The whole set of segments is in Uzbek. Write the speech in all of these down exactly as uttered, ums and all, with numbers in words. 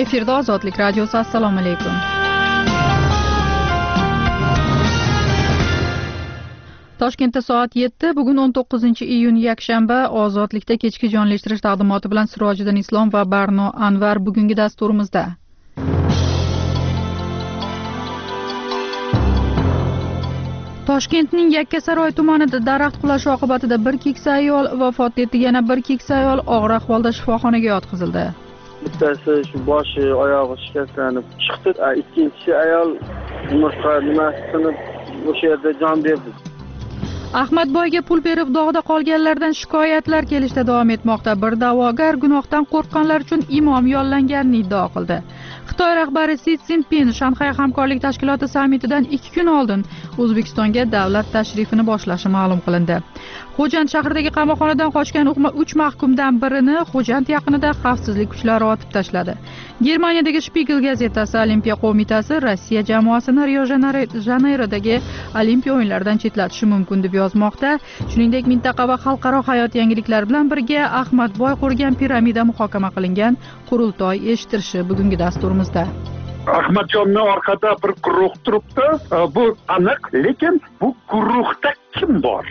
Efirda Ozodlik radiosi. Assalomu alaykum. Toshkentda soat yetti, bugun o'n to'qqizinchi iyun yakshanba. Ozodlikda kechki jonlashtirish taqdimoti bilan Sirojiddin Islom va Barno Anvar bugungi dasturimizda. Toshkentning Yakkasaroy tumanida daraxt qulashi oqibatida bir keksa ayol vafot etdi, yana bir keksa ayol og'ir ahvolda shifoxonaga yotqizildi. Bittasi shu boshi, oyog'i shikastlanib chiqdi. Ikkinchisi ayol umurtqa nimasi sinib o'sha yerda jon berdi. Ahmadboyga pul berib dog'da qolganlardan shikoyatlar kelishda davom etmoqda. Bir da'vogar gunohdan qo'rqqanlar uchun imom yollanganini iddao qildi. Xitoy rahbari Si Szinpin Shanxay hamkorlik tashkiloti sammitidan ikki kun oldin O'zbekistonga davlat tashrifini boshlashi ma'lum qilindi. Xo'jand shahridagi qamoqxonadan qochgan uch mahkumdan birini Xo'jand yaqinida xavfsizlik kuchlari otib tashladi. Germaniyadagi Spiegel gazetasi Olimpiya qo'mitasi Rossiya jamoasini Rio-de-Janeyrodagi Olimpiya o'yinlaridan chetlatishi mumkin deb yozmoqda. Shuningdek, mintaqa va xalqaro hayot yangiliklari bilan birga Ahmadboy qurgan piramida muhokama qilingan qurultoy eshittirishi bugungi dasturimizda. Ahmadjonning orqada bir guruh turibdi. Bu aniq, lekin bu guruhda kim bor?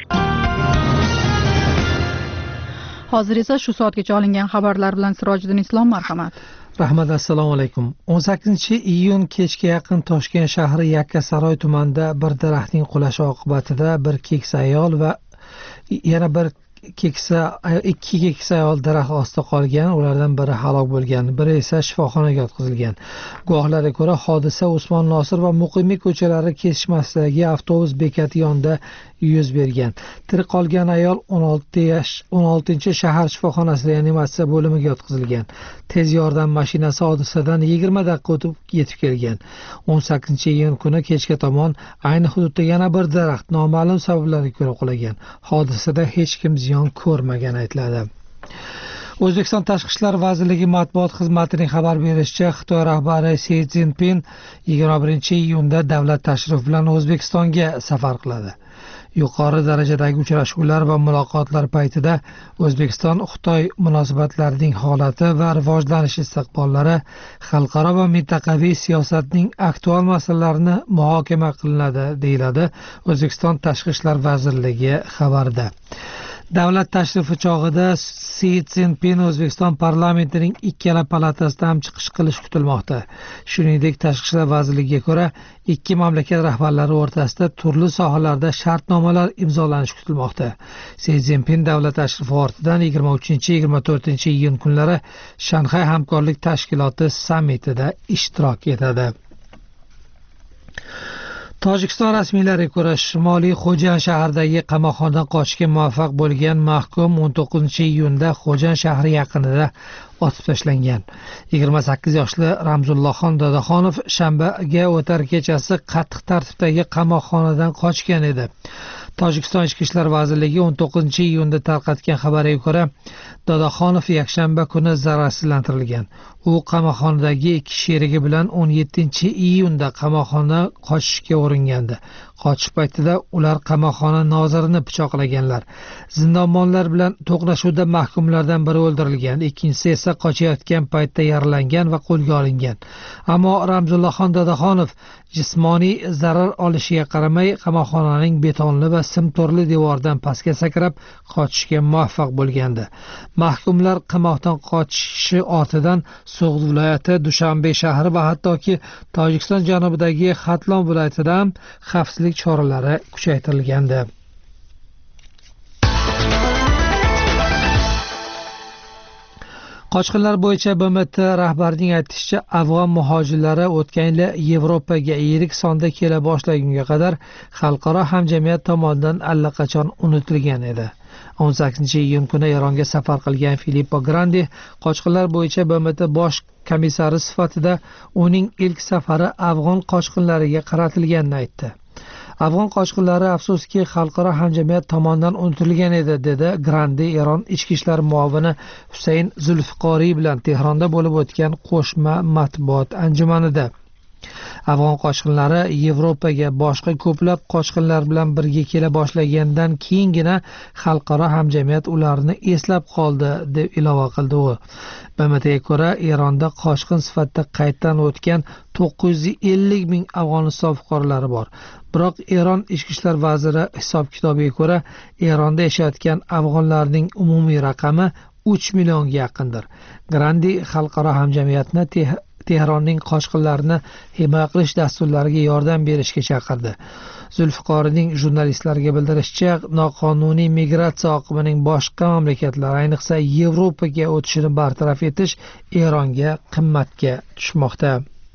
Hozir esa shu soatgacha olingan xabarlar bilan Sirojiddin Islom, marhamat. Rahmat, assalomu alaykum. o'n sakkizinchi iyun kechga yaqin Toshkent shahri Yakkasaroy tumanida bir daraxtning qulashi oqibatida bir keksa ayol va yana bir keksa ikki keksa ayol daraxt ostida qolgan, ulardan biri halok bo'lgan, biri esa shifoxonaga yotqizilgan. Guvohlarga ko'ra, hodisa Usmon Nosir va Muqimiy ko'chalari kesishmasidagi avtobus bekati yonida yuz bergan. Tirik qolgan ayol o'n olti yosh o'n oltinchi shahar shifoxonasida reanimatsiya bo'limiga yotqizilgan. Tez yordam mashinasi hodisadan yigirma daqiqa o'tib yetib kelgan. o'n sakkizinchi iyun kuni kechga tomon ayni hududda yana bir daraxt noma'lum sabablarga ko'ra qulagan. Hodisada hech kim ziyon ko'rmagani aytiladi. O'zbekiston Tashqi ishlar vazirligi matbuot xizmatining xabar berishicha, Xitoy rahbari Si Szinpin yigirma birinchi iyunda davlat tashrifi bilan O'zbekistonga safar qiladi. Yuqori darajadagi uchrashuvlar va muloqotlar paytida O'zbekiston Xitoy munosabatlarining holati va rivojlanish istiqbollari, xalqaro va mintaqaviy siyosatning aktual masalalarini muhokama qilinadi, deyiladi O'zbekiston Tashqi ishlar vazirligi xabarida. Davlat tashrifi chog'ida Si Szinpin O'zbekiston parlamentining ikkala palatasida ham chiqish qilish kutilmoqda. Shuningdek, Tashqi ishlar vazirligiga ko'ra, ikki mamlakat rahbarlari o'rtasida turli sohalarda shartnomalar imzolanishi kutilmoqda. Si Szinpin davlat tashrifi ortidan yigirma uchinchi yigirma to'rtinchi iyun kunlari Shanxay hamkorlik tashkiloti sammitida ishtirok etadi. Tojikiston rasmiylariga ko'ra, Shimoliy Xo'jand shahridagi qamoqxonadan qochishga muvaffaq bo'lgan mahkum o'n to'qqizinchi iyunda Xo'jand shahri yaqinida otib tashlangan. yigirma sakkiz yoshli Ramzullohxon Dadaxonov shanbaga o'tar kechasi qattiq tartibdagi qamoqxonadan qochgan edi. Tojikiston Ichki ishlar vazirligi o'n to'qqizinchi iyunda tarqatgan xabarga ko'ra, Dadaxonov yakshanba kuni zararsizlantirilgan. U qamoqxonadagi ikki sherigi bilan o'n yettinchi iyunda qamoqxona qochishga uringandi. Qochish paytida ular qamoqxona nozirini pichoqlaganlar. Zindonbonlar bilan to'qnashuvda mahkumlardan biri o'ldirilgan, ikkinchisi esa qochayotgan paytda yaralangan va qo'lga olingan. Ammo Ramzullohxon Dadaxonov jismoniy zarar olishiga qaramay qamoqxonaning betonli va sim to'rli devoridan pastga sakrab qochishga muvaffaq bo'lgandi. Mahkumlar qamoqdan qochishi ortidan So'g'd viloyati, Dushanbe shahri va hattoki Tojikiston janubidagi Xatlon viloyatida ham xavfsizlik choralari kuchaytirilgandi. Qochqinlar bo'yicha B M T rahbarining aytishicha, afg'on muhojirlari o'tgan yil Yevropaga yirik sonda kela boshlagunga qadar xalqaro hamjamiyat tomonidan allaqachon unutilgan edi. o'n sakkizinchi iyun kuni Eronga safar qilgan Filippo Grandi qochqinlar bo'yicha B M T bosh komissari sifatida uning ilk safari afg'on qochqinlariga qaratilganini aytdi. Afg'on qochqinlari afsuski xalqaro hamjamiyat tomonidan unutilgan edi, dedi Grandi Eron ichki ishlar muovini Husayn Zulfiqoriy bilan Tehronda bo'lib o'tgan qo'shma matbuot anjumanida. Afg'on qochqinlari Yevropaga boshqa ko'plab qochqinlar bilan birga kela boshlagandan keyingina xalqaro hamjamiyat ularni eslab qoldi, deb ilova qildi u. B M Tga ko'ra, Eronda qochqin sifatida qayddan o'tgan to'qqiz yuz ellik ming Afg'oniston fuqarolari bor. Biroq Eron ichki ishlar vaziri hisob-kitobiga ko'ra, Eronda yashayotgan afg'onlarning umumiy raqami uch millionga yaqindir. Grandi xalqaro hamjamiyatni Tehronning qochqinlarni himoya qilish dasturlariga yordam berishga chaqirdi. Zulfiqorining jurnalistlarga bildirishicha, noqonuniy migratsiya oqimining boshqa mamlakatlar, ayniqsa Yevropaga o'tishini bartaraf etish Eronga qimmatga tushmoqda.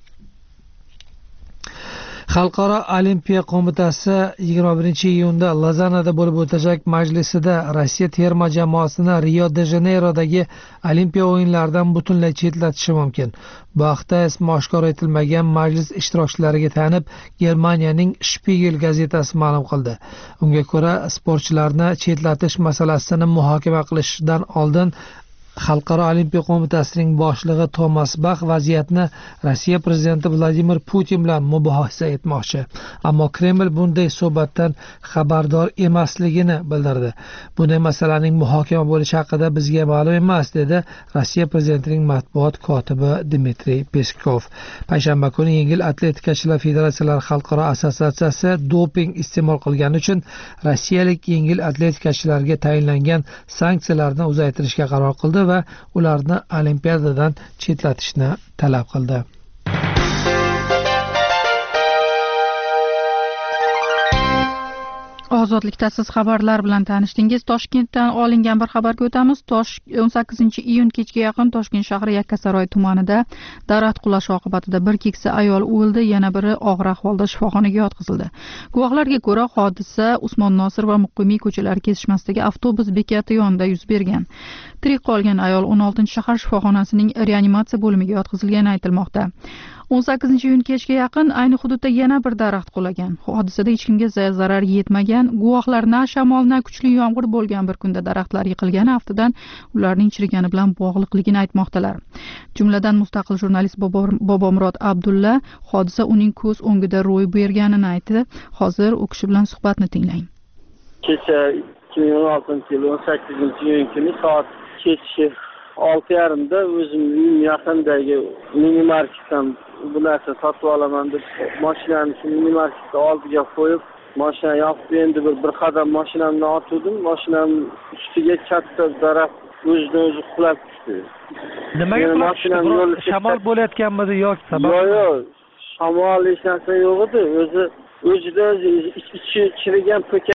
Xalqaro olimpiya qo'mitasi yigirma birinchi iyunda Lozannada bo'lib o'tajak majlisida Rossiya terma jamoasini Rio-de-Janeyrodagi Olimpiya o'yinlaridan butunlay chetlatishi mumkin. Bu haqda ismi oshkor etilmagan majlis ishtirokchilariga tanib, Germaniyaning Spiegel gazetasi ma'lum qildi. Unga ko'ra, sportchilarni chetlatish masalasini muhokama qilishdan oldin Xalqaro olimpiya qo'mitasining boshlig'i Tomas Bach vaziyatni Rossiya prezidenti Vladimir Putin bilan mubohasa etmoqchi. Ammo Kreml bunday suhbatdan xabardor emasligini bildirdi. Bunday masalaning muhokama bo'lishi haqida bizga ma'lum emas, dedi Rossiya prezidentining matbuot kotibi Dmitriy Peskov. Payshanba kuni Yengil atletikachilar federatsiyalari xalqaro assotsiatsiyasi doping iste'mol qilgani uchun rossiyalik yengil atletikachilarga tayinlangan sanksiyalarni uzaytirishga qaror qildi va ularni olimpiadadan chetlatishni talab qildi. Ozodlikda siz xabarlar bilan tanishdingiz. Toshkentdan olingan bir xabarga o'tamiz. o'n sakkizinchi iyun kechga yaqin Toshkent shahri Yakkasaroy tumanida daraxt qulashi oqibatida bir keksa ayol o'ldi, yana biri og'ir ahvolda shifoxonaga yotqizildi. Guvohlarga ko'ra, hodisa Usmon Nosir va Muqimiy ko'chalari kesishmasidagi avtobus bekati yonida yuz bergan. Tirik qolgan ayol o'n oltinchi shahar shifoxonasining reanimatsiya bo'limiga yotqizilgani aytilmoqda. o'n sakkizinchi iyun kechga yaqin ayni hududda yana bir daraxt qulagan. Hodisada hech kimga zarar yetmagan. Guvohlar na shamol, na kuchli yomg'ir bo'lgan bir kunda daraxtlar yiqilgani aftidan ularning chirigani bilan bog'liqligini aytmoqdalar. Jumladan mustaqil jurnalist Bobomurod Abdulla hodisa uning ko'z o'ngida ro'y berganini aytdi. Hozir u kishi bilan suhbatni tinglang. Kecha ikki ming o'n oltinchi yil o'n sakkizinchi iyun kuni soat kechi olti yarimda o'zim uyim yaqindagi minimarketdan bu narsa sotib olaman deb mashinani shu minimarketda oldiga qo'yib, mashina yopib endi bir bir qadam mashinamdan otdim. Mashinamning ustiga katta daraxt o'zidan o'zi qulab tushdi. Nimaga qulab tushdi? Shamol bo'layotganmidi yoki sabab? Yo'q, yo'q. Shamol hech narsa yo'q edi. O'zi o'zida ichi chirigan